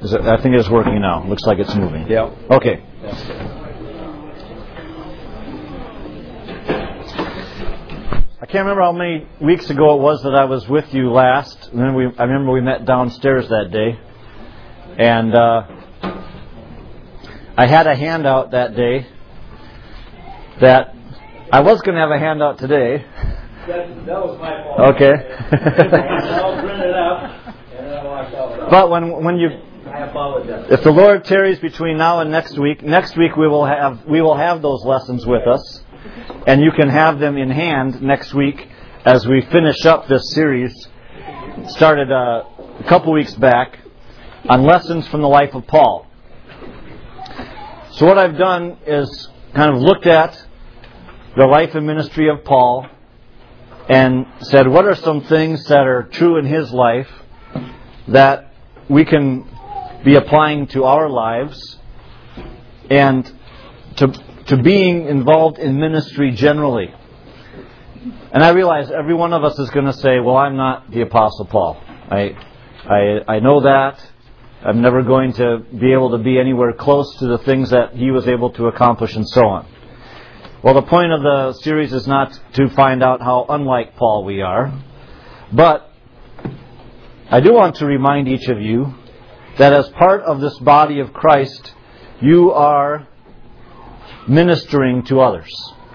I think it's working now. Looks like it's moving. Yeah. Okay. I can't remember how many weeks ago it was that I was with you last. And then I remember we met downstairs that day. And I had a handout that day that I was going to have a handout today. That was my fault. Okay. I'll print it up, and then I'll watch out. But when you, I apologize. if the Lord tarries between now and next week we will have those lessons with us, and you can have them in hand next week as we finish up this series. Started a couple weeks back on lessons from the life of Paul. So what I've done is kind of looked at the life and ministry of Paul and said, what are some things that are true in his life that we can be applying to our lives and to being involved in ministry generally. And I realize every one of us is going to say, well, I'm not the Apostle Paul. I know that. I'm never going to be able to be anywhere close to the things that he was able to accomplish and so on. Well, the point of the series is not to find out how unlike Paul we are, but I do want to remind each of you that as part of this body of Christ, you are ministering to others.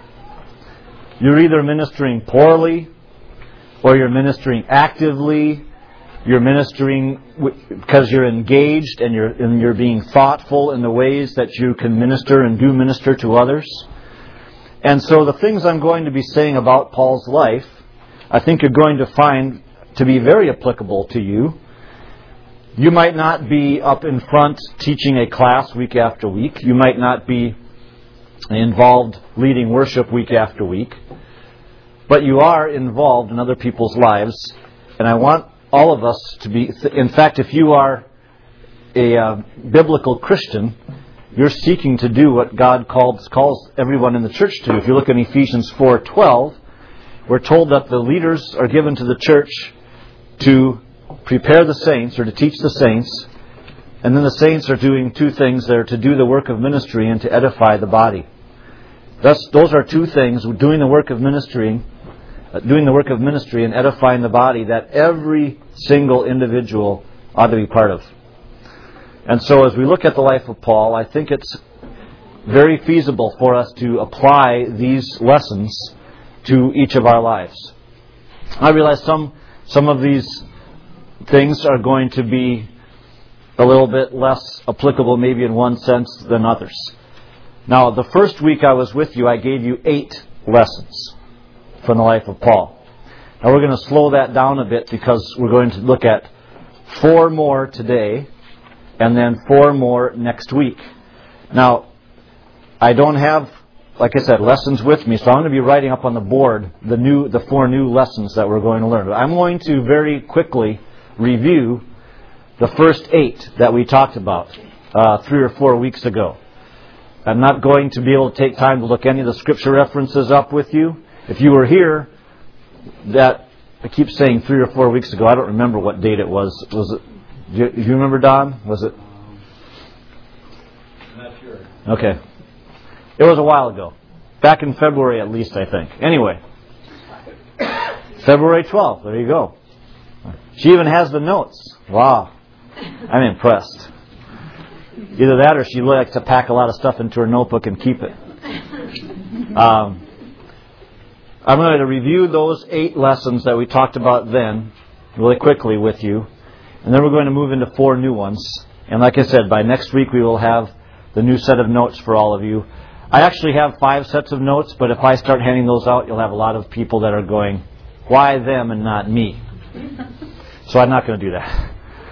You're either ministering poorly, or you're ministering actively. You're ministering because you're engaged and you're being thoughtful in the ways that you can minister and do minister to others. And so the things I'm going to be saying about Paul's life, I think you're going to find to be very applicable to you. You might not be up in front teaching a class week after week. You might not be involved leading worship week after week. But you are involved in other people's lives. And I want all of us to be... In fact, if you are a biblical Christian, you're seeking to do what God calls everyone in the church to. If you look in Ephesians 4:12, we're told that the leaders are given to the church to prepare the saints, or to teach the saints, and then the saints are doing two things. They're to do the work of ministry and to edify the body. Those are two things, doing the work of ministry and edifying the body, that every single individual ought to be part of. And so as we look at the life of Paul, I think it's very feasible for us to apply these lessons to each of our lives. I realize some of these things are going to be a little bit less applicable maybe in one sense than others. Now, the first week I was with you, I gave you 8 lessons from the life of Paul. Now we're going to slow that down a bit because we're going to look at 4 more today and then 4 more next week. Now, I don't have, like I said, lessons with me, so I'm going to be writing up on the board the 4 new lessons that we're going to learn. I'm going to very quickly review the first 8 that we talked about 3 or 4 weeks ago. I'm not going to be able to take time to look any of the scripture references up with you. If you were here, that I keep saying 3 or 4 weeks ago. I don't remember what date it was. Was it? Do you remember, Don? Was it? I'm not sure. Okay. It was a while ago. Back in February at least, I think. Anyway. February 12th. There you go. She even has the notes. Wow. I'm impressed. Either that or she likes to pack a lot of stuff into her notebook and keep it. I'm going to review those 8 lessons that we talked about then really quickly with you. And then we're going to move into 4 new ones. And like I said, by next week we will have the new set of notes for all of you. I actually have 5 sets of notes, but if I start handing those out, you'll have a lot of people that are going, why them and not me? So I'm not going to do that.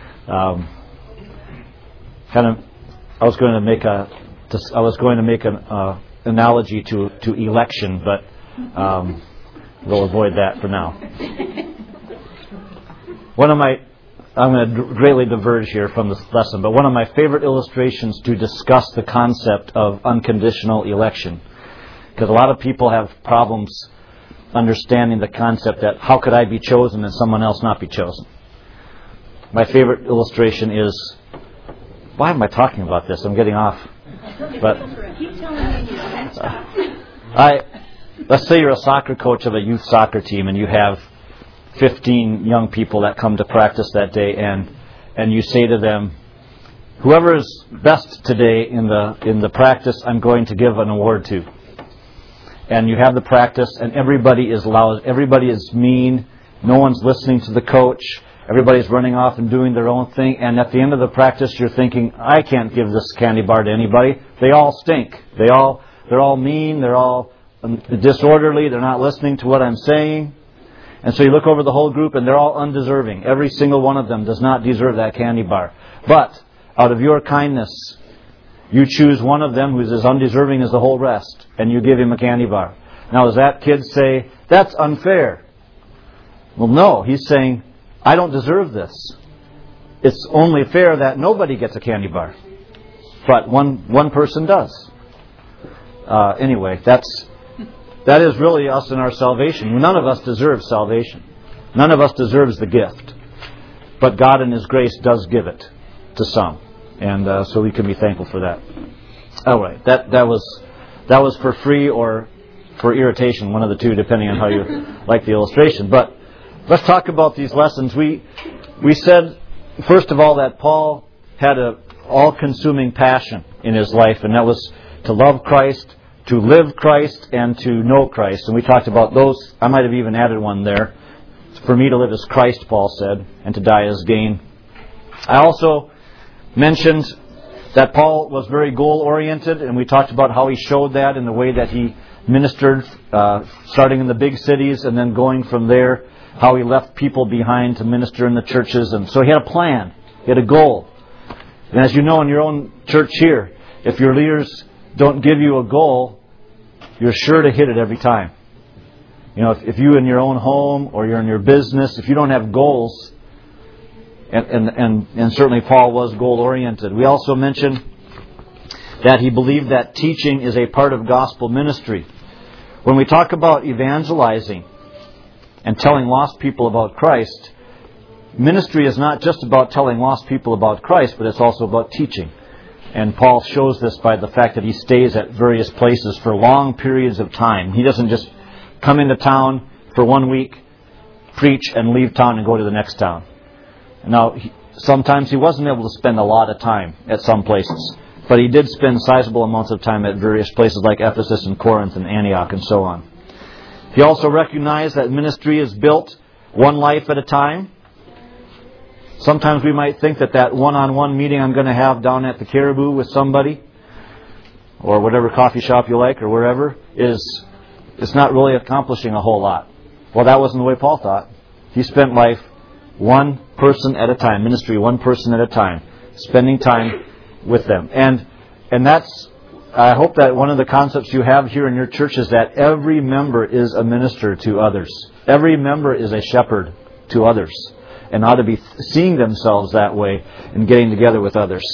I was going to make an analogy to election, but we'll avoid that for now. I'm going to greatly diverge here from this lesson, but one of my favorite illustrations to discuss the concept of unconditional election, because a lot of people have problems understanding the concept that how could I be chosen and someone else not be chosen. My favorite illustration is why am I talking about this? I'm getting off. But let's say you're a soccer coach of a youth soccer team, and you have 15 young people that come to practice that day, and you say to them, whoever is best today in the practice, I'm going to give an award to. And you have the practice, and everybody is loud, everybody is mean, no one's listening to the coach, everybody's running off and doing their own thing, and at the end of the practice you're thinking, I can't give this candy bar to anybody. They all stink. They're all mean, they're all disorderly, they're not listening to what I'm saying. And so you look over the whole group and they're all undeserving. Every single one of them does not deserve that candy bar. But out of your kindness, you choose one of them who's as undeserving as the whole rest, and you give him a candy bar. Now, does that kid say, that's unfair? Well, no. He's saying, I don't deserve this. It's only fair that nobody gets a candy bar. But one person does. Anyway, that is really us in our salvation. None of us deserves salvation. None of us deserves the gift. But God in His grace does give it to some. And so we can be thankful for that. All right. That was for free or for irritation, one of the two, depending on how you like the illustration. But let's talk about these lessons. We said, first of all, that Paul had an all-consuming passion in his life, and that was to love Christ, to live Christ, and to know Christ. And we talked about those. I might have even added one there. For me to live as Christ, Paul said, and to die as gain. I also mentioned that Paul was very goal-oriented, and we talked about how he showed that in the way that he ministered, starting in the big cities and then going from there, how he left people behind to minister in the churches. And so he had a plan. He had a goal. And as you know, in your own church here, if your leaders don't give you a goal, you're sure to hit it every time. You know, if you in your own home or you're in your business, if you don't have goals, and certainly Paul was goal-oriented. We also mentioned that he believed that teaching is a part of gospel ministry. When we talk about evangelizing and telling lost people about Christ, ministry is not just about telling lost people about Christ, but it's also about teaching. And Paul shows this by the fact that he stays at various places for long periods of time. He doesn't just come into town for 1 week, preach, and leave town and go to the next town. Now, sometimes he wasn't able to spend a lot of time at some places, but he did spend sizable amounts of time at various places like Ephesus and Corinth and Antioch and so on. He also recognized that ministry is built one life at a time. Sometimes we might think that one-on-one meeting I'm going to have down at the Caribou with somebody, or whatever coffee shop you like, or wherever, it's not really accomplishing a whole lot. Well, that wasn't the way Paul thought. He spent life one person at a time, ministry one person at a time, spending time with them. And that's, I hope that one of the concepts you have here in your church is that every member is a minister to others. Every member is a shepherd to others, and ought to be seeing themselves that way and getting together with others.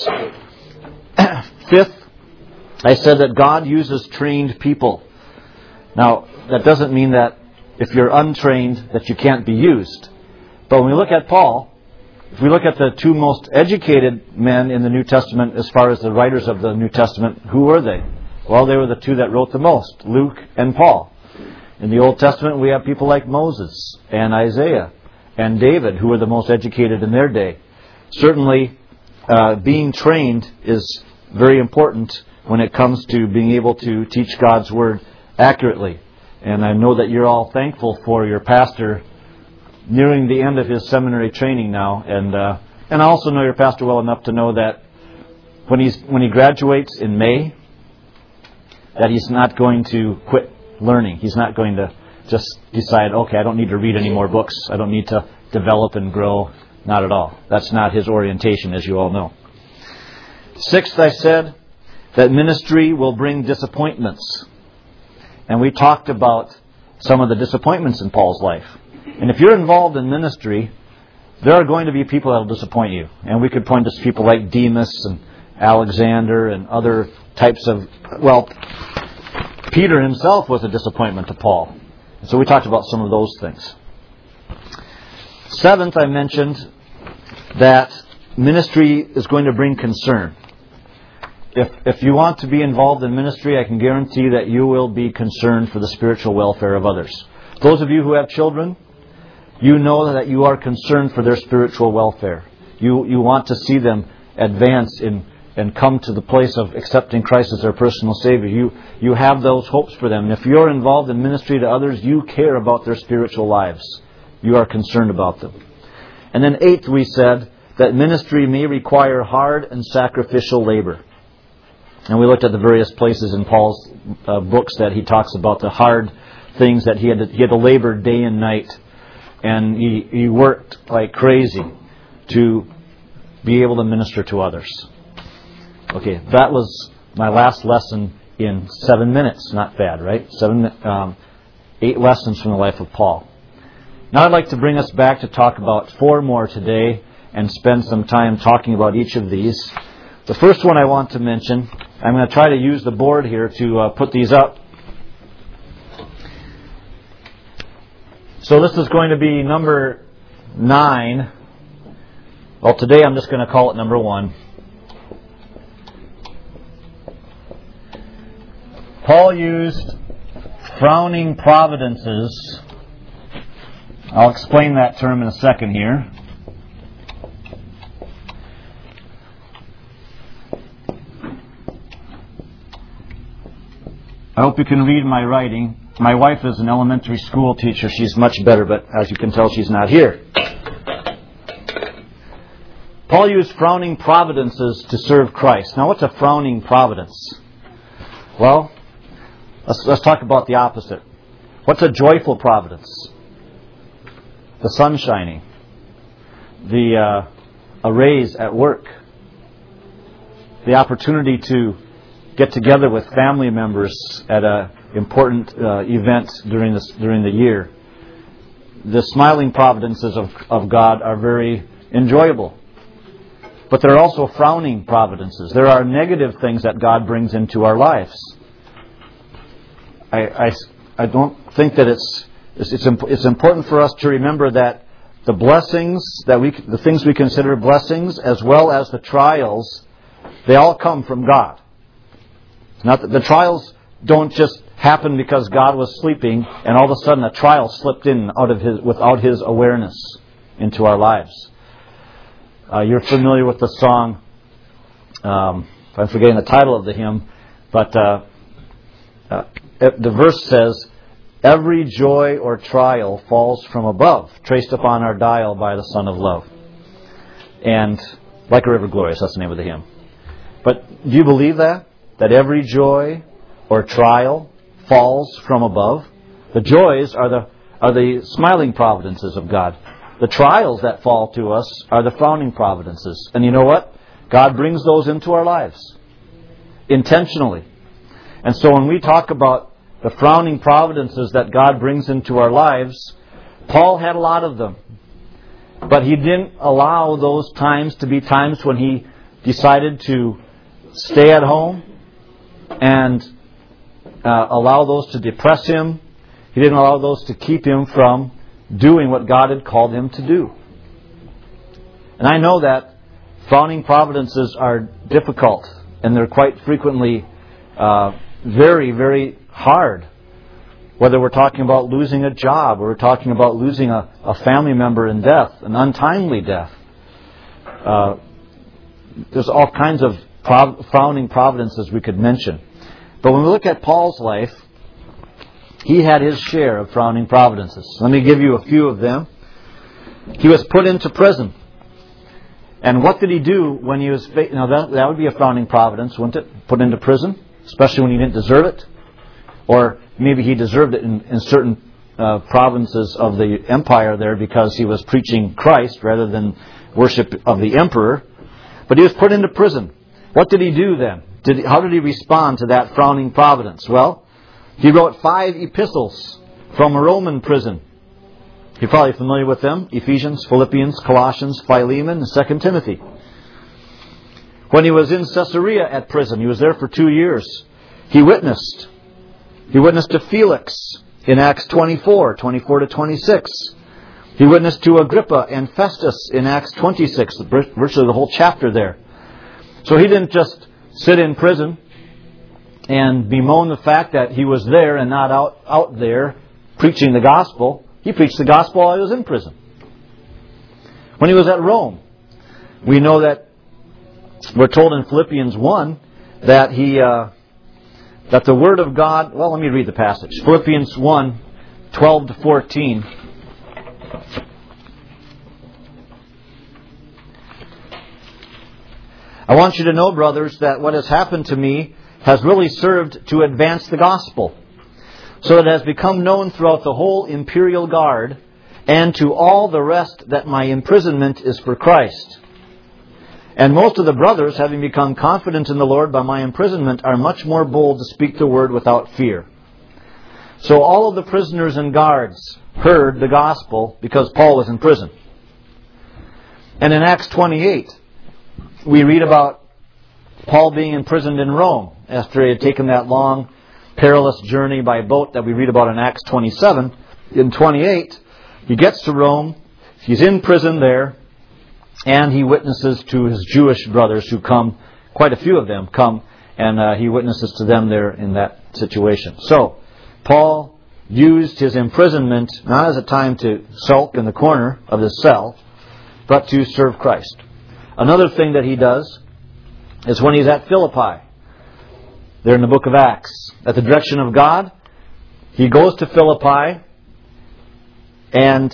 Fifth, I said that God uses trained people. Now, that doesn't mean that if you're untrained that you can't be used. But when we look at Paul, if we look at the two most educated men in the New Testament as far as the writers of the New Testament, who were they? Well, they were the two that wrote the most, Luke and Paul. In the Old Testament, we have people like Moses and Isaiah and David, who were the most educated in their day. Certainly, being trained is very important when it comes to being able to teach God's Word accurately. And I know that you're all thankful for your pastor nearing the end of his seminary training now, and I also know your pastor well enough to know that when he graduates in May, that he's not going to quit learning. He's not going to just decide, okay, I don't need to read any more books. I don't need to develop and grow. Not at all. That's not his orientation, as you all know. Sixth, I said that ministry will bring disappointments. And we talked about some of the disappointments in Paul's life. And if you're involved in ministry, there are going to be people that will disappoint you. And we could point to people like Demas and Alexander and other types of... Well, Peter himself was a disappointment to Paul. So we talked about some of those things. Seventh, I mentioned that ministry is going to bring concern. If you want to be involved in ministry, I can guarantee that you will be concerned for the spiritual welfare of others. Those of you who have children, you know that you are concerned for their spiritual welfare. You want to see them advance and come to the place of accepting Christ as their personal Savior. You have those hopes for them. And if you're involved in ministry to others, you care about their spiritual lives. You are concerned about them. And then 8th, we said that ministry may require hard and sacrificial labor. And we looked at the various places in Paul's books that he talks about the hard things that he had to labor day and night. And he worked like crazy to be able to minister to others. Okay, that was my last lesson in 7 minutes. Not bad, right? 8 lessons from the life of Paul. Now I'd like to bring us back to talk about 4 more today and spend some time talking about each of these. The first one I want to mention, I'm going to try to use the board here to put these up. So this is going to be number 9. Well, today I'm just going to call it number 1. Paul used frowning providences. I'll explain that term in a second here. I hope you can read my writing. My wife is an elementary school teacher. She's much better, but as you can tell, she's not here. Paul used frowning providences to serve Christ. Now, what's a frowning providence? Well, let's talk about the opposite. What's a joyful providence? The sun shining. A raise at work. The opportunity to get together with family members at an important event during the year. The smiling providences of God are very enjoyable. But there are also frowning providences. There are negative things that God brings into our lives. I don't think that it's important for us to remember that the blessings the things we consider blessings, as well as the trials, they all come from God. It's not that the trials don't just happen because God was sleeping and all of a sudden a trial slipped in without His awareness into our lives. You're familiar with the song. I'm forgetting the title of the hymn, but the verse says, "Every joy or trial falls from above, traced upon our dial by the Son of Love." And like a river glorious, that's the name of the hymn. But do you believe that? That every joy or trial falls from above? The joys are the smiling providences of God. The trials that fall to us are the frowning providences. And you know what? God brings those into our lives. Intentionally. And so when we talk about the frowning providences that God brings into our lives, Paul had a lot of them. But he didn't allow those times to be times when he decided to stay at home and allow those to depress him. He didn't allow those to keep him from doing what God had called him to do. And I know that frowning providences are difficult, and they're quite frequently very, very hard. Whether we're talking about losing a job, or we're talking about losing a family member in death, an untimely death. There's all kinds of frowning providences we could mention. But when we look at Paul's life, he had his share of frowning providences. Let me give you a few of them. He was put into prison. And what did he do when he was... that would be a frowning providence, wouldn't it? Put into prison, especially when he didn't deserve it. Or maybe he deserved it in certain provinces of the empire there because he was preaching Christ rather than worship of the emperor. But he was put into prison. What did he do then? How did he respond to that frowning providence? Well, he wrote 5 epistles from a Roman prison. You're probably familiar with them. Ephesians, Philippians, Colossians, Philemon, and 2 Timothy. When he was in Caesarea at prison, he was there for 2 years. He witnessed. He witnessed to Felix in Acts 24 to 26. He witnessed to Agrippa and Festus in Acts 26, virtually the whole chapter there. So he didn't just sit in prison and bemoan the fact that he was there and not out there preaching the gospel. He preached the gospel while he was in prison. When he was at Rome, we know that we're told in Philippians 1 that that the Word of God... Well, let me read the passage. Philippians 1, 12 to 14. I want you to know, brothers, that what has happened to me has really served to advance the gospel, so that it has become known throughout the whole imperial guard and to all the rest that my imprisonment is for Christ. And most of the brothers, having become confident in the Lord by my imprisonment, are much more bold to speak the word without fear. So all of the prisoners and guards heard the gospel because Paul was in prison. And in Acts 28, we read about Paul being imprisoned in Rome after he had taken that long, perilous journey by boat that we read about in Acts 27. In 28, he gets to Rome, he's in prison there, and he witnesses to his Jewish brothers who come, quite a few of them come, and he witnesses to them there in that situation. So, Paul used his imprisonment not as a time to sulk in the corner of his cell, but to serve Christ. Another thing that he does is when he's at Philippi, there in the book of Acts, at the direction of God, he goes to Philippi, and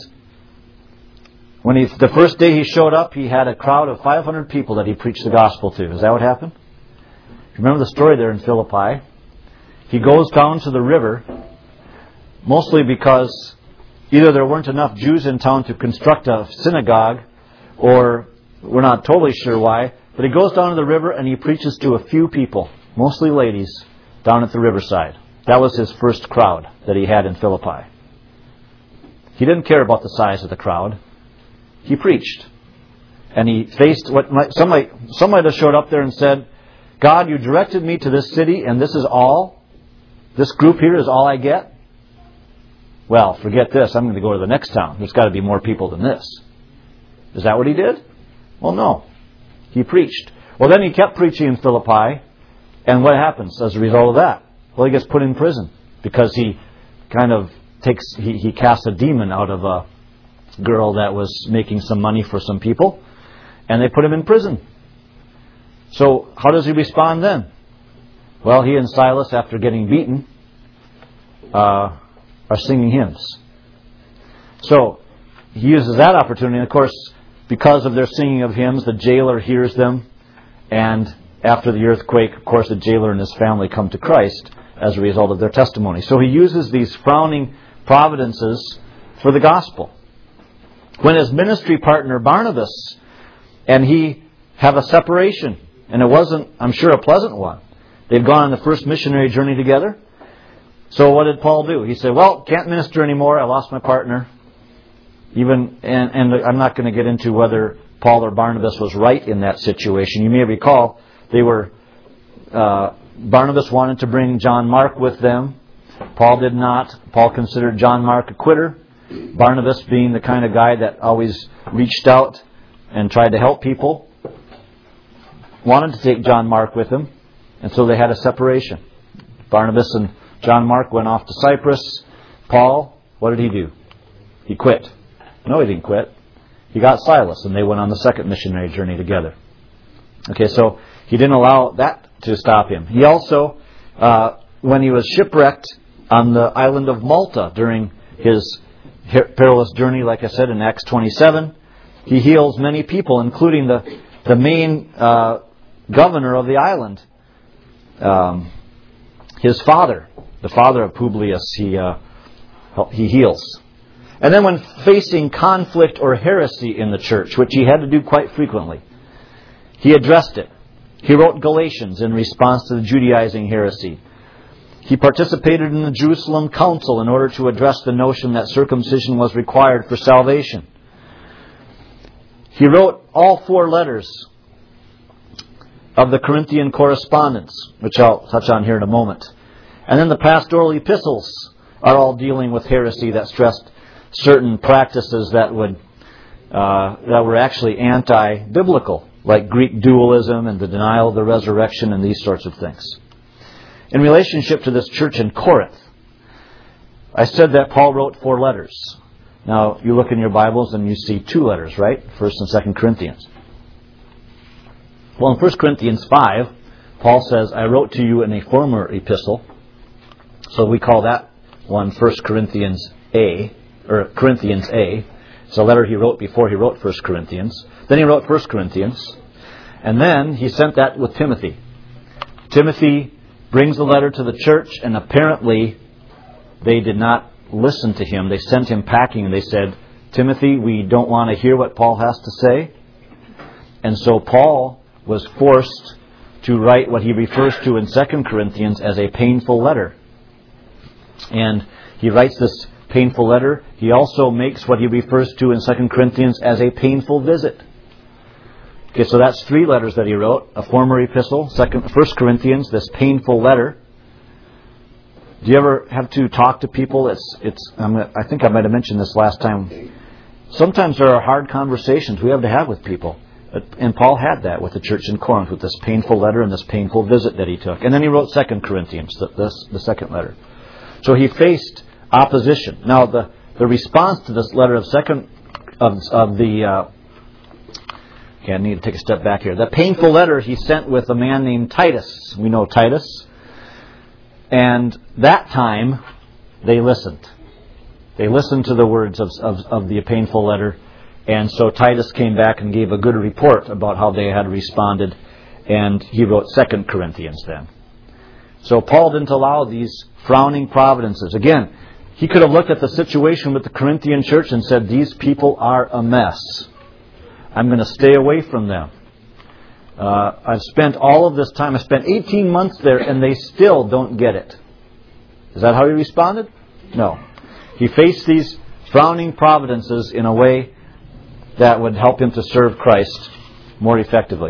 the first day he showed up, he had a crowd of 500 people that he preached the gospel to. Is that what happened? Remember the story there in Philippi? He goes down to the river, mostly because either there weren't enough Jews in town to construct a synagogue, or we're not totally sure why, but he goes down to the river and he preaches to a few people, mostly ladies, down at the riverside. That was his first crowd that he had in Philippi. He didn't care about the size of the crowd. He preached. And he faced some might have showed up there and said, God, you directed me to this city and this is all? This group here is all I get? Well, forget this. I'm going to go to the next town. There's got to be more people than this. Is that what he did? Well, no. He preached. Well, then he kept preaching in Philippi. And what happens as a result of that? Well, he gets put in prison because he kind of he cast a demon out of a girl that was making some money for some people, and they put him in prison. So how does he respond then? Well, he and Silas, after getting beaten, are singing hymns. So he uses that opportunity, and of course, because of their singing of hymns, the jailer hears them, and after the earthquake, of course, the jailer and his family come to Christ as a result of their testimony. So he uses these frowning providences for the gospel. When his ministry partner Barnabas and he have a separation, and it wasn't, I'm sure, a pleasant one. They've gone on the first missionary journey together. So what did Paul do? He said, well, can't minister anymore. I lost my partner. And I'm not going to get into whether Paul or Barnabas was right in that situation. You may recall Barnabas wanted to bring John Mark with them. Paul did not. Paul considered John Mark a quitter. Barnabas, being the kind of guy that always reached out and tried to help people, wanted to take John Mark with him, and so they had a separation. Barnabas and John Mark went off to Cyprus. Paul, what did he do? He quit. No, he didn't quit. He got Silas, and they went on the second missionary journey together. Okay, so he didn't allow that to stop him. He also, when he was shipwrecked on the island of Malta during his perilous journey, like I said, in Acts 27, he heals many people, including the main governor of the island. His father, the father of Publius, he heals. And then when facing conflict or heresy in the church, which he had to do quite frequently, he addressed it. He wrote Galatians in response to the Judaizing heresy. He participated in the Jerusalem Council in order to address the notion that circumcision was required for salvation. He wrote all 4 letters of the Corinthian correspondence, which I'll touch on here in a moment. And then the pastoral epistles are all dealing with heresy that stressed certain practices that were actually anti-biblical, like Greek dualism and the denial of the resurrection and these sorts of things. In relationship to this church in Corinth, I said that Paul wrote 4 letters. Now, you look in your Bibles and you see 2 letters, right? 1st and 2nd Corinthians. Well, in 1 Corinthians 5, Paul says, I wrote to you in a former epistle. So we call that one 1 Corinthians A, or Corinthians A. It's a letter he wrote before he wrote 1 Corinthians. Then he wrote 1 Corinthians. And then he sent that with Timothy. Timothy brings the letter to the church, and apparently they did not listen to him. They sent him packing, and they said, Timothy, we don't want to hear what Paul has to say. And so Paul was forced to write what he refers to in 2 Corinthians as a painful letter. And he writes this painful letter. He also makes what he refers to in 2 Corinthians as a painful visit. Okay, so that's 3 letters that he wrote. A former epistle, 1 Corinthians, this painful letter. Do you ever have to talk to people? I think I might have mentioned this last time. Sometimes there are hard conversations we have to have with people. And Paul had that with the church in Corinth, with this painful letter and this painful visit that he took. And then he wrote 2 Corinthians, the second letter. So he faced opposition. Now, the response to this letter I need to take a step back here. The painful letter he sent with a man named Titus. We know Titus. And that time, they listened. They listened to the words of the painful letter. And so Titus came back and gave a good report about how they had responded. And he wrote 2 Corinthians then. So Paul didn't allow these frowning providences. Again, he could have looked at the situation with the Corinthian church and said, these people are a mess. I'm going to stay away from them. I've spent all of this time. I spent 18 months there and they still don't get it. Is that how he responded? No. He faced these frowning providences in a way that would help him to serve Christ more effectively.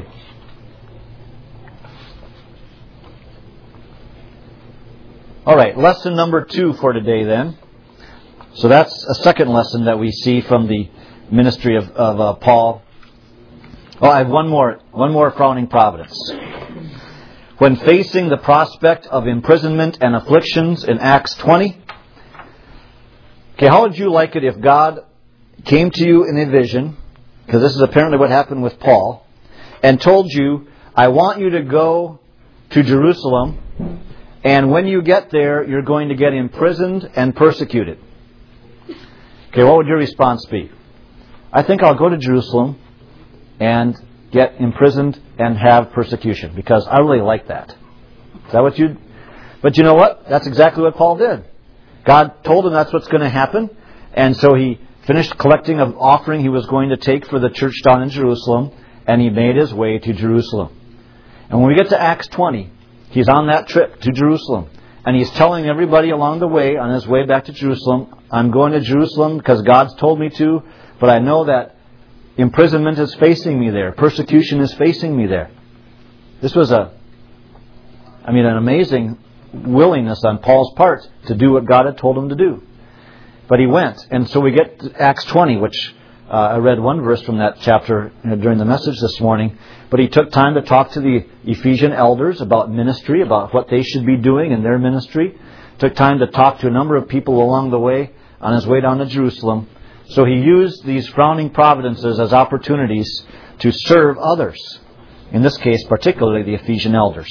All right, lesson number 2 for today then. So that's a second lesson that we see from the ministry of Paul. Oh, I have one more frowning providence. When facing the prospect of imprisonment and afflictions in Acts 20, okay, how would you like it if God came to you in a vision, because this is apparently what happened with Paul, and told you, I want you to go to Jerusalem, and when you get there, you're going to get imprisoned and persecuted. Okay, what would your response be? I think I'll go to Jerusalem and get imprisoned and have persecution, because I really like that. Is that what you'd... But you know what? That's exactly what Paul did. God told him that's what's going to happen, and so he finished collecting an offering he was going to take for the church down in Jerusalem, and he made his way to Jerusalem. And when we get to Acts 20, he's on that trip to Jerusalem, and he's telling everybody along the way, on his way back to Jerusalem, I'm going to Jerusalem because God's told me to, but I know that imprisonment is facing me there. Persecution is facing me there. This was an amazing willingness on Paul's part to do what God had told him to do. But he went. And so we get to Acts 20, which I read one verse from that chapter during the message this morning. But he took time to talk to the Ephesian elders about ministry, about what they should be doing in their ministry. Took time to talk to a number of people along the way on his way down to Jerusalem. So he used these frowning providences as opportunities to serve others. In this case, particularly the Ephesian elders.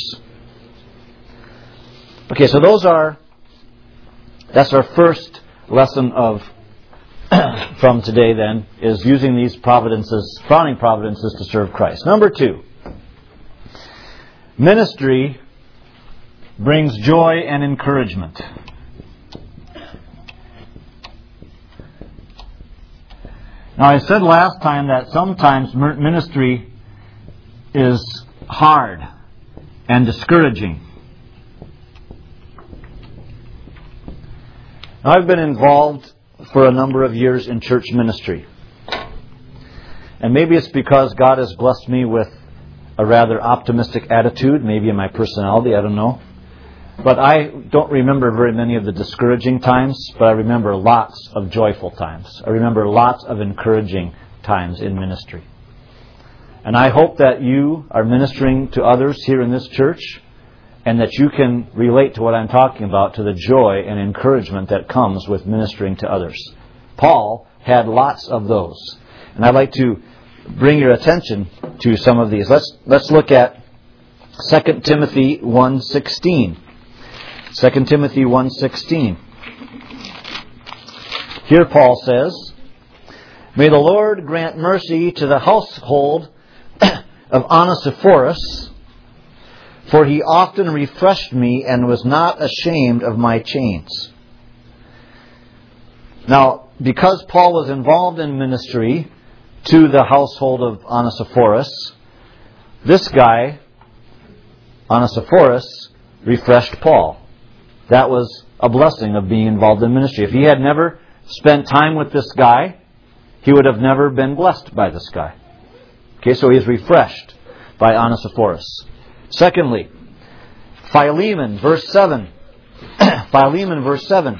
Okay, so that's our first lesson from today then, is using these frowning providences to serve Christ. Number 2, ministry brings joy and encouragement. Now, I said last time that sometimes ministry is hard and discouraging. Now, I've been involved for a number of years in church ministry. And maybe it's because God has blessed me with a rather optimistic attitude, maybe in my personality, I don't know. But I don't remember very many of the discouraging times, but I remember lots of joyful times. I remember lots of encouraging times in ministry. And I hope that you are ministering to others here in this church, and that you can relate to what I'm talking about, to the joy and encouragement that comes with ministering to others. Paul had lots of those. And I'd like to bring your attention to some of these. Let's look at 2 Timothy 1:16. 2 Timothy 1:16. Here Paul says, "May the Lord grant mercy to the household of Onesiphorus, for he often refreshed me and was not ashamed of my chains." Now, because Paul was involved in ministry to the household of Onesiphorus, this guy, Onesiphorus, refreshed Paul. That was a blessing of being involved in ministry. If he had never spent time with this guy, he would have never been blessed by this guy. Okay, so he is refreshed by Onesiphorus. Secondly, Philemon, verse 7. Philemon, verse 7.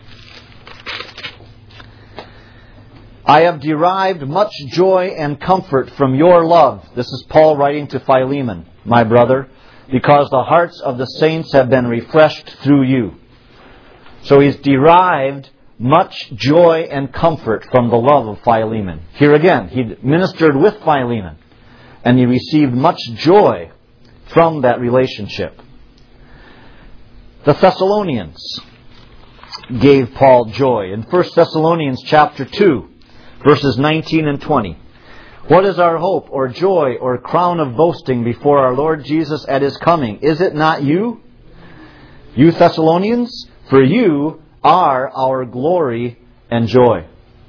"I have derived much joy and comfort from your love." This is Paul writing to Philemon, "my brother, because the hearts of the saints have been refreshed through you." So he's derived much joy and comfort from the love of Philemon. Here again, he ministered with Philemon, and he received much joy from that relationship. The Thessalonians gave Paul joy. In 1 Thessalonians chapter 2, verses 19 and 20. "What is our hope or joy or crown of boasting before our Lord Jesus at His coming? Is it not you, you Thessalonians? For you are our glory and joy."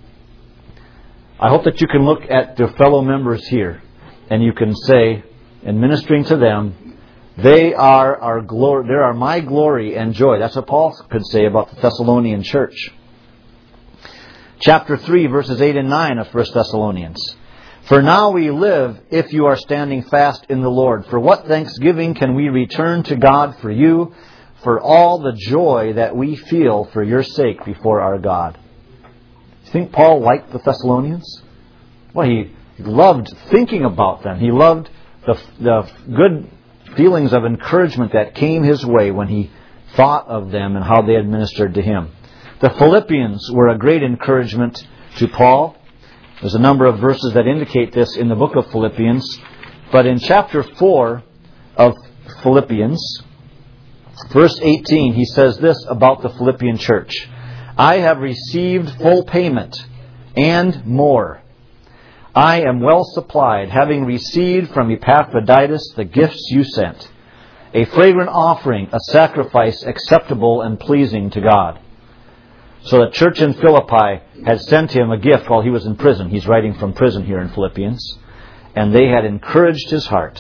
I hope that you can look at the fellow members here and you can say, in ministering to them, they are our glory. They are my glory and joy. That's what Paul could say about the Thessalonian church. Chapter 3, verses 8 and 9 of 1 Thessalonians. "For now we live if you are standing fast in the Lord. For what thanksgiving can we return to God for you, for all the joy that we feel for your sake before our God?" Do you think Paul liked the Thessalonians? Well, he loved thinking about them. He loved the good feelings of encouragement that came his way when he thought of them and how they had ministered to him. The Philippians were a great encouragement to Paul. There's a number of verses that indicate this in the book of Philippians. But in chapter 4 of Philippians, verse 18, he says this about the Philippian church: "I have received full payment and more. I am well supplied, having received from Epaphroditus the gifts you sent, a fragrant offering, a sacrifice acceptable and pleasing to God." So the church in Philippi had sent him a gift while he was in prison. He's writing from prison here in Philippians. And they had encouraged his heart.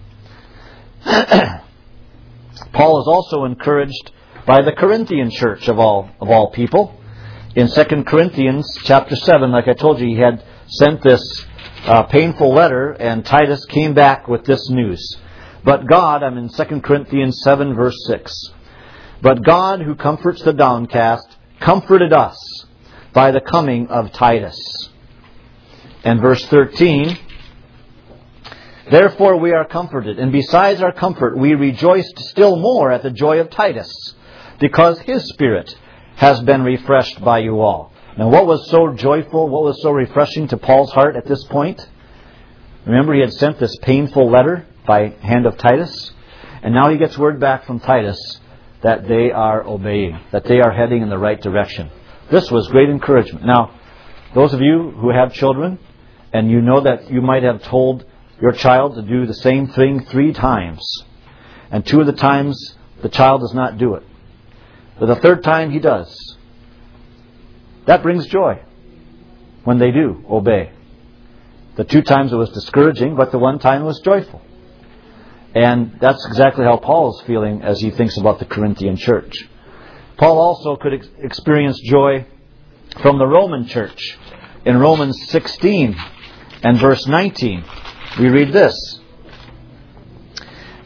Paul is also encouraged by the Corinthian church of all people. In 2 Corinthians chapter 7, like I told you, he had sent this painful letter, and Titus came back with this news. But God, I'm in 2 Corinthians 7, verse 6. "But God, who comforts the downcast, comforted us by the coming of Titus." And verse 13, "Therefore we are comforted, and besides our comfort we rejoiced still more at the joy of Titus, because his spirit has been refreshed by you all." Now, what was so joyful, what was so refreshing to Paul's heart at this point? Remember, he had sent this painful letter by hand of Titus, and now he gets word back from Titus that they are obeying, that they are heading in the right direction. This was great encouragement. Now, those of you who have children, and you know that you might have told your child to do the same thing 3 times, and 2 of the times the child does not do it, but the 3rd time he does. That brings joy when they do obey. The 2 times it was discouraging, but the 1 time it was joyful. And that's exactly how Paul is feeling as he thinks about the Corinthian church. Paul also could experience joy from the Roman church. In Romans 16 and verse 19, we read this: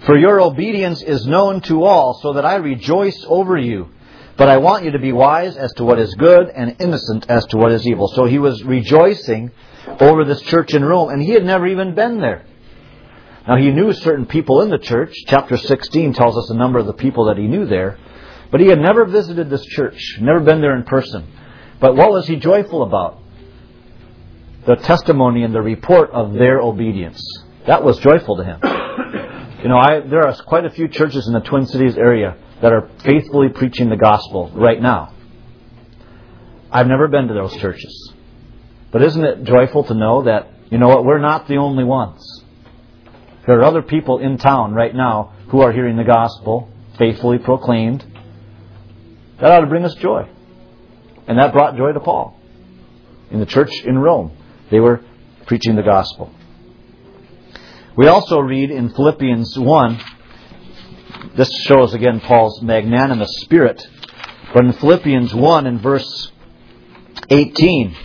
For your obedience is known to all, so that I rejoice over you. But I want you to be wise as to what is good and innocent as to what is evil. So he was rejoicing over this church in Rome, and he had never even been there. Now he knew certain people in the church. Chapter 16 tells us a number of the people that he knew there. But he had never visited this church, never been there in person. But what was he joyful about? The testimony and the report of their obedience. That was joyful to him. There are quite a few churches in the Twin Cities area that are faithfully preaching the gospel right now. I've never been to those churches. But isn't it joyful to know that, we're not the only ones. There are other people in town right now who are hearing the gospel, faithfully proclaimed. That ought to bring us joy. And that brought joy to Paul. In the church in Rome, they were preaching the gospel. We also read in Philippians 1, this shows again Paul's magnanimous spirit, but in Philippians 1 in verse 18,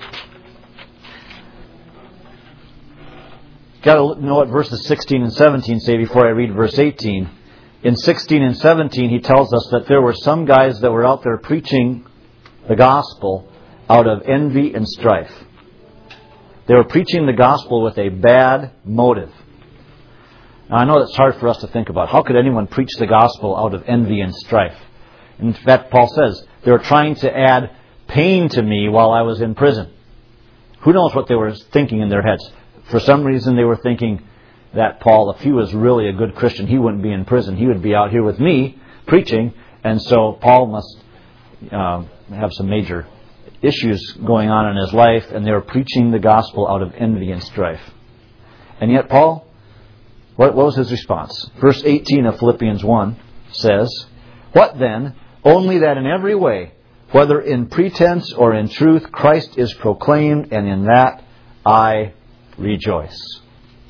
got to know what verses 16 and 17 say before I read verse 18. In 16 and 17 he tells us that there were some guys that were out there preaching the gospel out of envy and strife. They were preaching the gospel with a bad motive. Now, I know that's hard for us to think about. How could anyone preach the gospel out of envy and strife? In fact, Paul says, they were trying to add pain to me while I was in prison. Who knows what they were thinking in their heads? For some reason, they were thinking that Paul, if he was really a good Christian, he wouldn't be in prison. He would be out here with me preaching. And so Paul must have some major issues going on in his life, and they were preaching the gospel out of envy and strife. And yet Paul, what was his response? Verse 18 of Philippians 1 says, "What then? Only that in every way, whether in pretense or in truth, Christ is proclaimed, and in that I rejoice."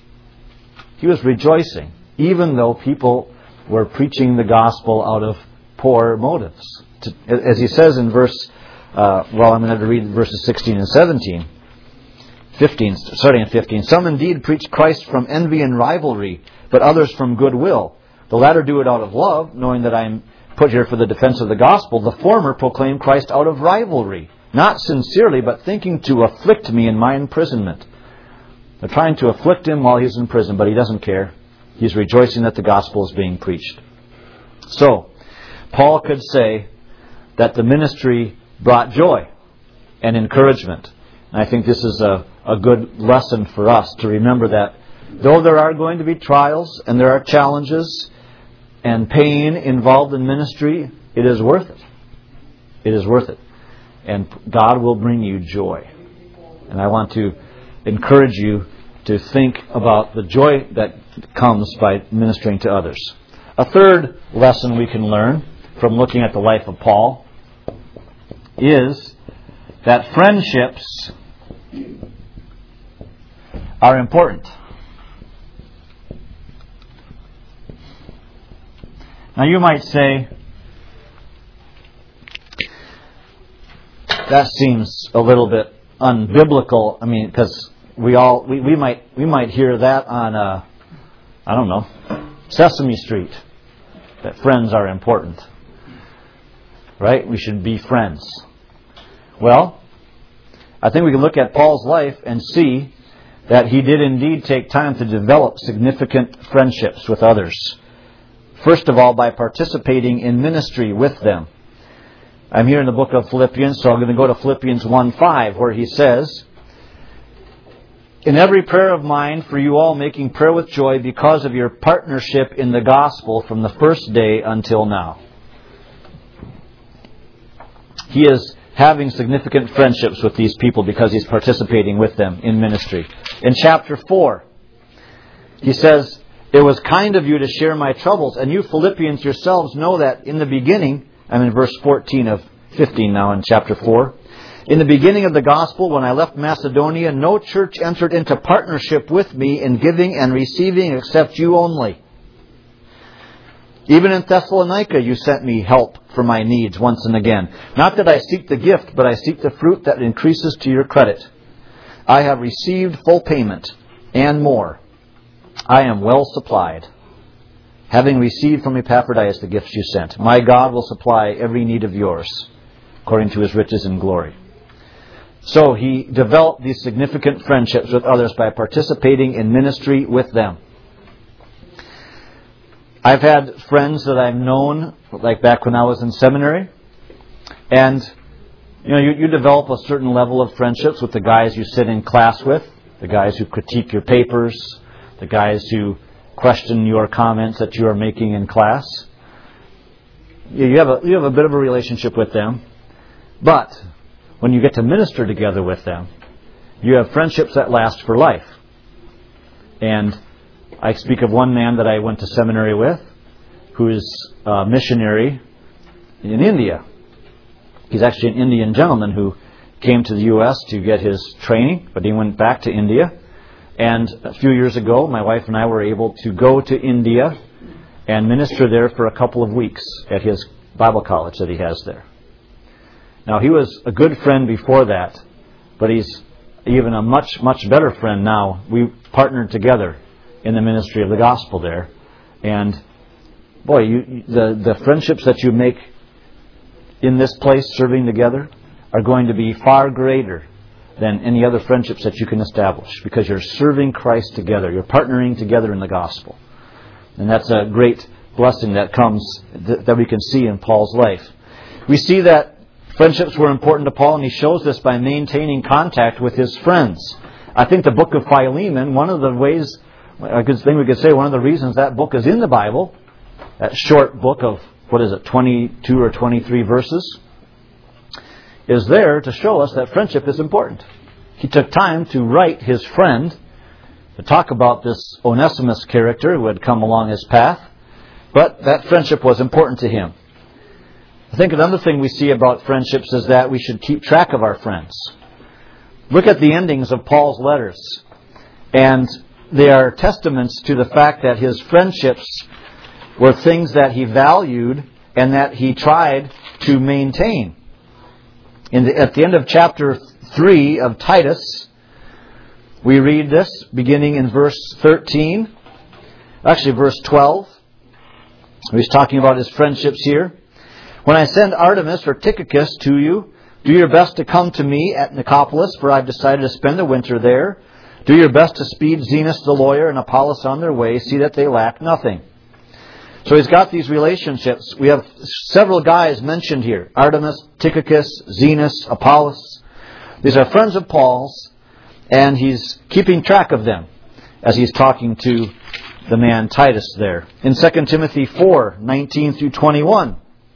He was rejoicing, even though people were preaching the gospel out of poor motives. As he says in verse I'm going to have to read verses 16 and 17. 15, starting at 15. "Some indeed preach Christ from envy and rivalry, but others from goodwill. The latter do it out of love, knowing that I am put here for the defense of the gospel. The former proclaim Christ out of rivalry, not sincerely, but thinking to afflict me in my imprisonment." They're trying to afflict him while he's in prison, but he doesn't care. He's rejoicing that the gospel is being preached. So, Paul could say that the ministry brought joy and encouragement. And I think this is a good lesson for us to remember that though there are going to be trials and there are challenges and pain involved in ministry, it is worth it. It is worth it. And God will bring you joy. And I want to encourage you to think about the joy that comes by ministering to others. A third lesson we can learn from looking at the life of Paul is that friendships are important. Now you might say, that seems a little bit unbiblical. I mean, because we might hear that on Sesame Street, that friends are important. Right? We should be friends. Well, I think we can look at Paul's life and see that he did indeed take time to develop significant friendships with others. First of all, by participating in ministry with them. I'm here in the book of Philippians, so I'm going to go to Philippians 1:5, where he says, "In every prayer of mine for you all, making prayer with joy because of your partnership in the gospel from the first day until now." He is having significant friendships with these people because he's participating with them in ministry. In chapter 4, he says, "It was kind of you to share my troubles, and you Philippians yourselves know that in the beginning," I'm in verse 14 of 15 now in chapter 4, "In the beginning of the gospel, when I left Macedonia, no church entered into partnership with me in giving and receiving except you only. Even in Thessalonica, you sent me help for my needs once and again. Not that I seek the gift, but I seek the fruit that increases to your credit. I have received full payment and more. I am well supplied." having received from Epaphroditus the gifts you sent. My God will supply every need of yours, according to His riches and glory. So he developed these significant friendships with others by participating in ministry with them. I've had friends that I've known, like back when I was in seminary, and you develop a certain level of friendships with the guys you sit in class with, the guys who critique your papers, the guys who question your comments that you are making in class. You have a bit of a relationship with them, but when you get to minister together with them, you have friendships that last for life. And I speak of one man that I went to seminary with, who is a missionary in India. He's actually an Indian gentleman who came to the U.S. to get his training, but he went back to India. And a few years ago, my wife and I were able to go to India and minister there for a couple of weeks at his Bible college that he has there. Now, he was a good friend before that, but he's even a much, much better friend now. We partnered together in the ministry of the gospel there. And, boy, the friendships that you make in this place serving together are going to be far greater than any other friendships that you can establish, because you're serving Christ together. You're partnering together in the gospel. And that's a great blessing that comes, that we can see in Paul's life. We see that friendships were important to Paul, and he shows this by maintaining contact with his friends. I think the book of Philemon, one of the ways, a good thing we could say, one of the reasons that book is in the Bible, that short book of, 22 or 23 verses, is there to show us that friendship is important. He took time to write his friend, to talk about this Onesimus character who had come along his path, but that friendship was important to him. I think another thing we see about friendships is that we should keep track of our friends. Look at the endings of Paul's letters, and they are testaments to the fact that his friendships were things that he valued and that he tried to maintain. At the end of chapter 3 of Titus, we read this, beginning in verse 13. Actually, verse 12. He's talking about his friendships here. When I send Artemas or Tychicus to you, do your best to come to me at Nicopolis, for I've decided to spend the winter there. Do your best to speed Zenas the lawyer and Apollos on their way. See that they lack nothing. So he's got these relationships. We have several guys mentioned here. Artemas, Tychicus, Zenas, Apollos. These are friends of Paul's, and he's keeping track of them as he's talking to the man Titus there. In 2 Timothy 4, 19 through 21.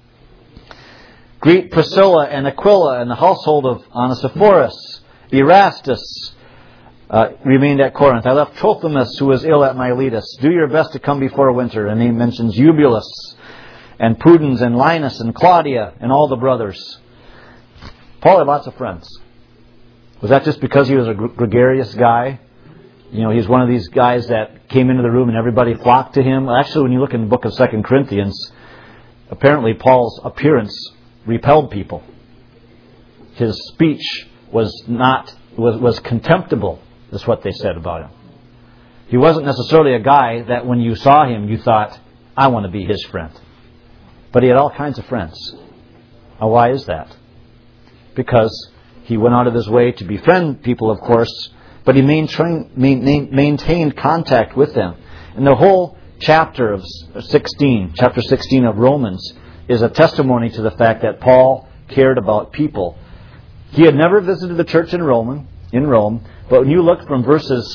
Greet Priscilla and Aquila and the household of Onesiphorus. Erastus remained at Corinth. I left Trophimus, who was ill at Miletus. Do your best to come before winter. And he mentions Eubulus and Pudens and Linus and Claudia and all the brothers. Paul had lots of friends. Was that just because he was a gregarious guy? He's one of these guys that came into the room and everybody flocked to him. Actually, when you look in the book of 2 Corinthians, apparently Paul's appearance repelled people. His speech was contemptible, is what they said about him. He wasn't necessarily a guy that when you saw him, you thought, I want to be his friend. But he had all kinds of friends. Now, why is that? Because he went out of his way to befriend people, of course, but he maintained contact with them. And the whole chapter 16 of Romans, is a testimony to the fact that Paul cared about people. He had never visited the church in Rome, but when you look from verses,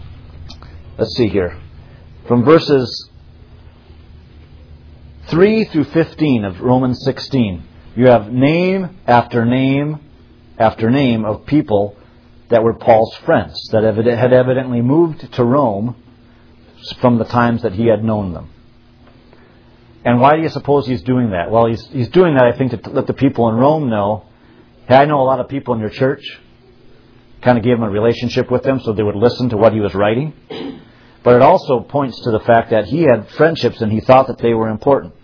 from verses 3 through 15 of Romans 16, you have name after name after name of people that were Paul's friends, that had evidently moved to Rome from the times that he had known them. And why do you suppose he's doing that? Well, he's doing that, I think, to let the people in Rome know, hey, I know a lot of people in your church. Kind of gave him a relationship with them so they would listen to what he was writing. But it also points to the fact that he had friendships and he thought that they were important.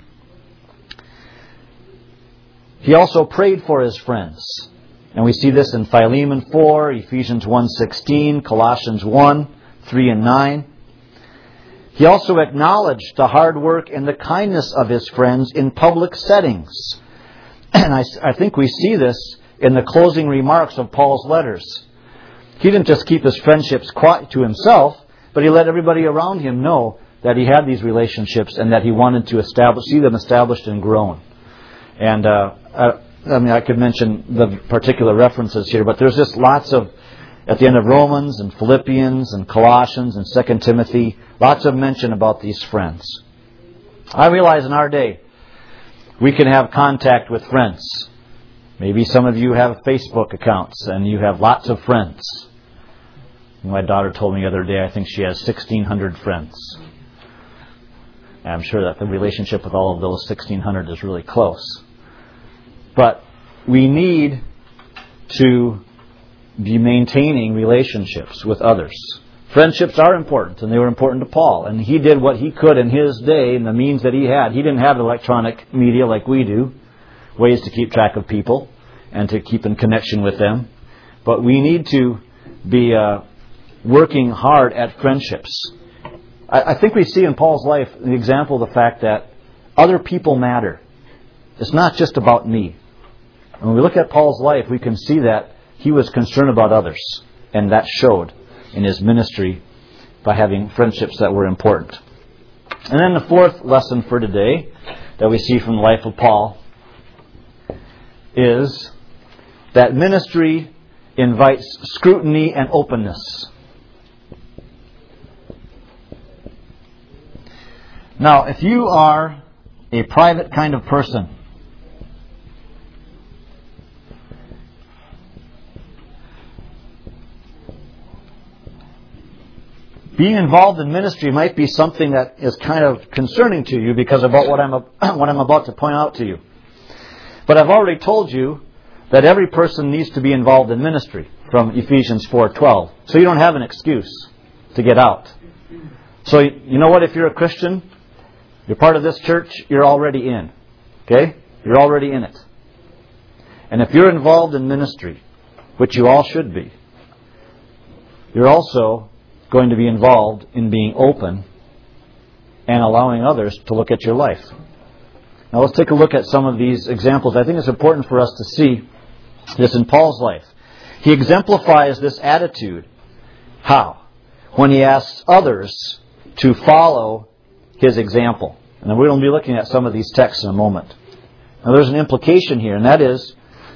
He also prayed for his friends. And we see this in Philemon 4, Ephesians 1:16, Colossians 1, 3 and 9. He also acknowledged the hard work and the kindness of his friends in public settings. And I think we see this in the closing remarks of Paul's letters. He didn't just keep his friendships quiet to himself, but he let everybody around him know that he had these relationships and that he wanted to see them established and grown. And I could mention the particular references here, but there's just lots of, at the end of Romans and Philippians and Colossians and 2 Timothy, lots of mention about these friends. I realize in our day, we can have contact with friends. Maybe some of you have Facebook accounts and you have lots of friends. My daughter told me the other day, I think she has 1,600 friends. And I'm sure that the relationship with all of those 1,600 is really close. But we need to be maintaining relationships with others. Friendships are important, and they were important to Paul. And he did what he could in his day, in the means that he had. He didn't have electronic media like we do, ways to keep track of people and to keep in connection with them. But we need to be working hard at friendships. I think we see in Paul's life the example of the fact that other people matter. It's not just about me. And when we look at Paul's life, we can see that he was concerned about others. And that showed in his ministry by having friendships that were important. And then the fourth lesson for today that we see from the life of Paul is that ministry invites scrutiny and openness. Now, if you are a private kind of person, being involved in ministry might be something that is kind of concerning to you because of what I'm about to point out to you. But I've already told you that every person needs to be involved in ministry from Ephesians 4:12. So you don't have an excuse to get out. So you know what? If you're a Christian, you're part of this church, you're already in. Okay? You're already in it. And if you're involved in ministry, which you all should be, you're also going to be involved in being open and allowing others to look at your life. Now let's take a look at some of these examples. I think it's important for us to see this in Paul's life. He exemplifies this attitude. How? When he asks others to follow his example. And we're going to be looking at some of these texts in a moment. Now there's an implication here, and that is,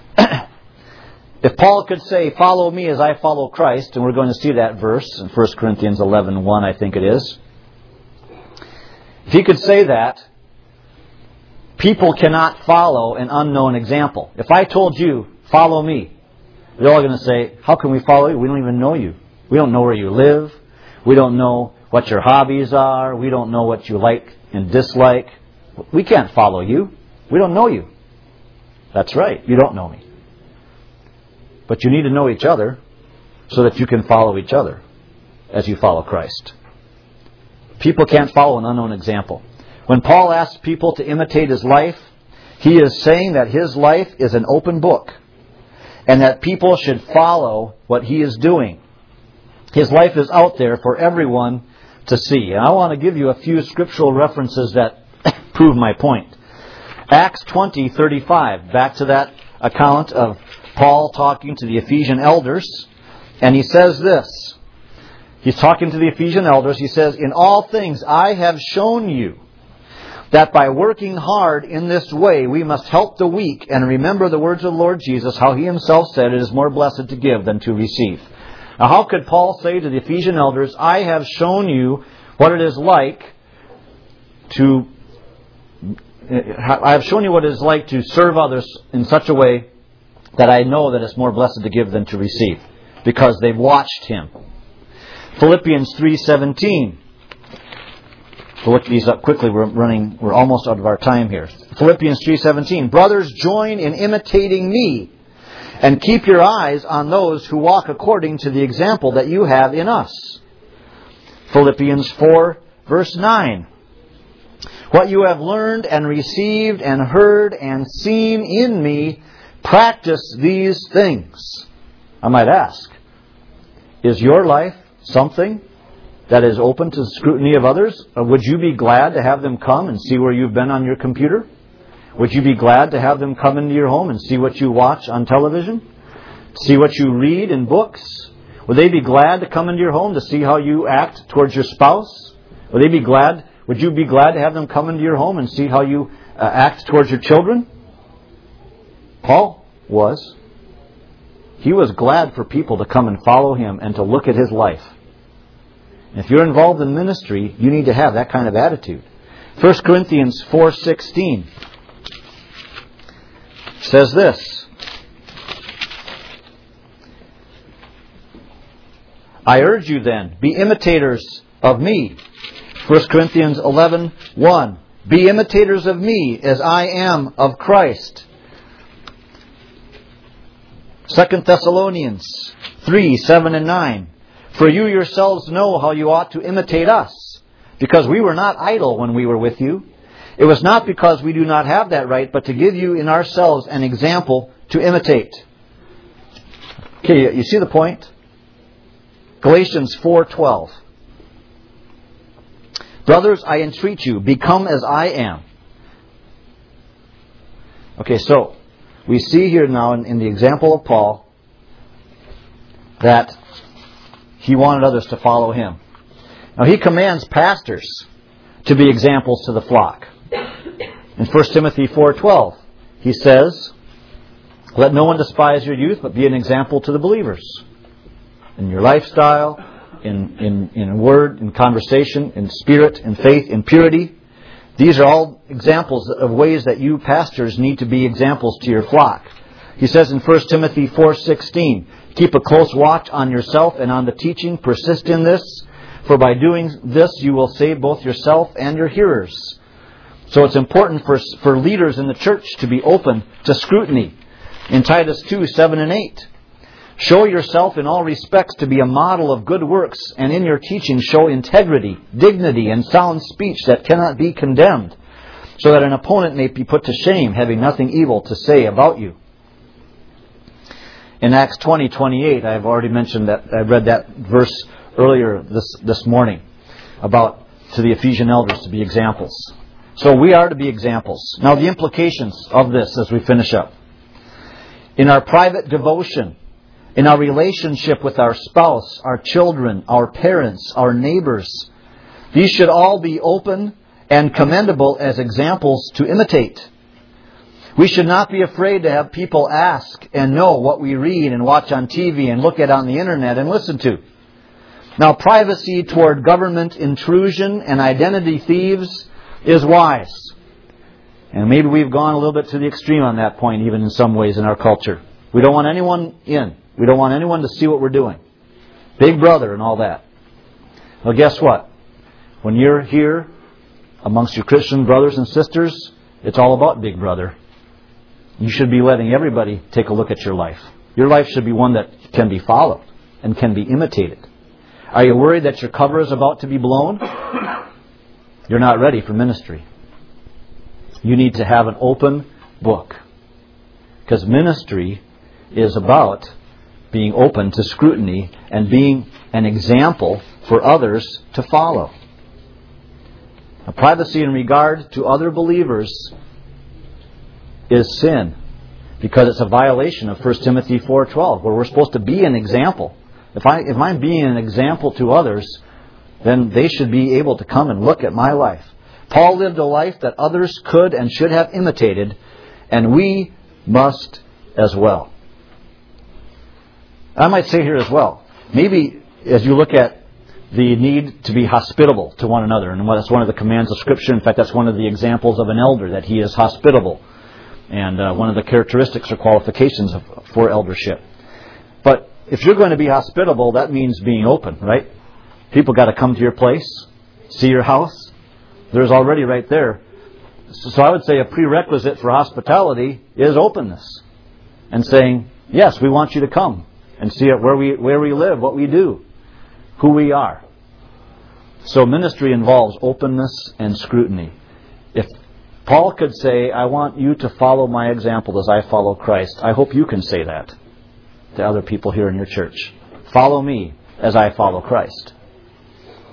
if Paul could say, follow me as I follow Christ, and we're going to see that verse in 1 Corinthians 11:1, I think it is. If he could say that, people cannot follow an unknown example. If I told you, follow me, they're all going to say, how can we follow you? We don't even know you. We don't know where you live. We don't know what your hobbies are. We don't know what you like and dislike. We can't follow you. We don't know you. That's right. You don't know me. But you need to know each other so that you can follow each other as you follow Christ. People can't follow an unknown example. When Paul asks people to imitate his life, he is saying that his life is an open book and that people should follow what he is doing. His life is out there for everyone to see. And I want to give you a few scriptural references that prove my point. Acts 20:35, back to that account of Paul talking to the Ephesian elders, and he says this. He's talking to the Ephesian elders. He says, in all things I have shown you that by working hard in this way we must help the weak and remember the words of the Lord Jesus, how he himself said, it is more blessed to give than to receive. Now how could Paul say to the Ephesian elders, I have shown you what it is like to serve others in such a way that I know that it's more blessed to give than to receive, because they've watched him. Philippians 3:17. We'll look these up quickly. We're almost out of our time here. Philippians 3:17. Brothers, join in imitating me, and keep your eyes on those who walk according to the example that you have in us. Philippians 4:9. What you have learned and received and heard and seen in me, practice these things. I might ask, is your life something that is open to the scrutiny of others? Or would you be glad to have them come and see where you've been on your computer? Would you be glad to have them come into your home and see what you watch on television? See what you read in books? Would they be glad to come into your home to see how you act towards your spouse? Would you be glad to have them come into your home and see how you act towards your children? Paul was. He was glad for people to come and follow him and to look at his life. If you're involved in ministry, you need to have that kind of attitude. 1 Corinthians 4:16 says this: I urge you then, be imitators of me. 1 Corinthians 11:1 Be imitators of me as I am of Christ. 2 Thessalonians 3:7 and 9 For you yourselves know how you ought to imitate us, because we were not idle when we were with you. It was not because we do not have that right, but to give you in ourselves an example to imitate. Okay, you see the point? Galatians 4:12 Brothers, I entreat you, become as I am. Okay, so we see here now in the example of Paul that he wanted others to follow him. Now he commands pastors to be examples to the flock. In 1 Timothy 4:12, he says, let no one despise your youth, but be an example to the believers. In your lifestyle, in word, in conversation, in spirit, in faith, in purity. These are all examples of ways that you pastors need to be examples to your flock. He says in 1 Timothy 4:16, keep a close watch on yourself and on the teaching. Persist in this, for by doing this you will save both yourself and your hearers. So it's important for leaders in the church to be open to scrutiny. In Titus 2:7 and 8, show yourself in all respects to be a model of good works, and in your teaching show integrity, dignity, and sound speech that cannot be condemned, so that an opponent may be put to shame, having nothing evil to say about you. In Acts 20:28, I've already mentioned that. I read that verse earlier this morning about to the Ephesian elders to be examples. So we are to be examples. Now the implications of this as we finish up. In our private devotion, in our relationship with our spouse, our children, our parents, our neighbors, these should all be open and commendable as examples to imitate. We should not be afraid to have people ask and know what we read and watch on TV and look at on the internet and listen to. Now, privacy toward government intrusion and identity thieves is wise. And maybe we've gone a little bit to the extreme on that point, even in some ways in our culture. We don't want anyone in. We don't want anyone to see what we're doing. Big brother and all that. Well, guess what? When you're here amongst your Christian brothers and sisters, it's all about Big Brother. You should be letting everybody take a look at your life. Your life should be one that can be followed and can be imitated. Are you worried that your cover is about to be blown? You're not ready for ministry. You need to have an open book. Because ministry is about being open to scrutiny and being an example for others to follow. Now, privacy in regard to other believers is sin, because it's a violation of 1 Timothy 4:12, where we're supposed to be an example. If I'm being an example to others, then they should be able to come and look at my life. Paul lived a life that others could and should have imitated, and we must as well. I might say here as well, maybe as you look at the need to be hospitable to one another, and that's one of the commands of Scripture. In fact, that's one of the examples of an elder, that he is hospitable. And one of the characteristics or qualifications for eldership. But if you're going to be hospitable, that means being open, right? People got to come to your place, see your house. There's already right there. So I would say a prerequisite for hospitality is openness. And saying, yes, we want you to come and see it where we live, what we do, who we are. So ministry involves openness and scrutiny. If Paul could say, I want you to follow my example as I follow Christ, I hope you can say that to other people here in your church. Follow me as I follow Christ.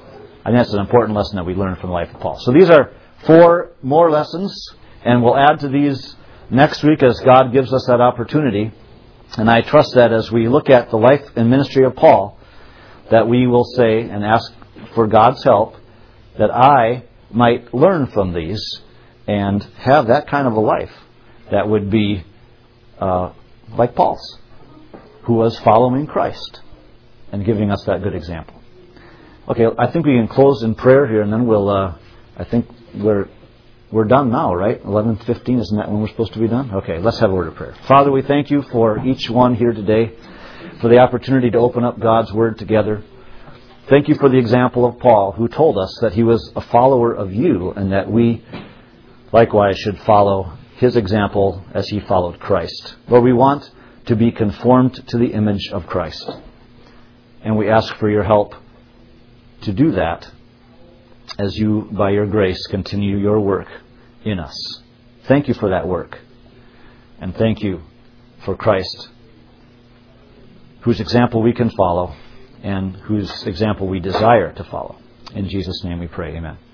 I think that's an important lesson that we learn from the life of Paul. So these are 4 more lessons, and we'll add to these next week as God gives us that opportunity. And I trust that as we look at the life and ministry of Paul, that we will say and ask for God's help that I might learn from these and have that kind of a life that would be like Paul's, who was following Christ and giving us that good example. Okay, I think we can close in prayer here, and then we'll. I think we're done now, right? 11:15, isn't that when we're supposed to be done? Okay, let's have a word of prayer. Father, we thank you for each one here today, for the opportunity to open up God's Word together. Thank you for the example of Paul, who told us that he was a follower of you, and that we likewise should follow his example as he followed Christ. Lord, we want to be conformed to the image of Christ, and we ask for your help to do that as you, by your grace, continue your work in us. Thank you for that work. And thank you for Christ, whose example we can follow and whose example we desire to follow. In Jesus' name we pray. Amen.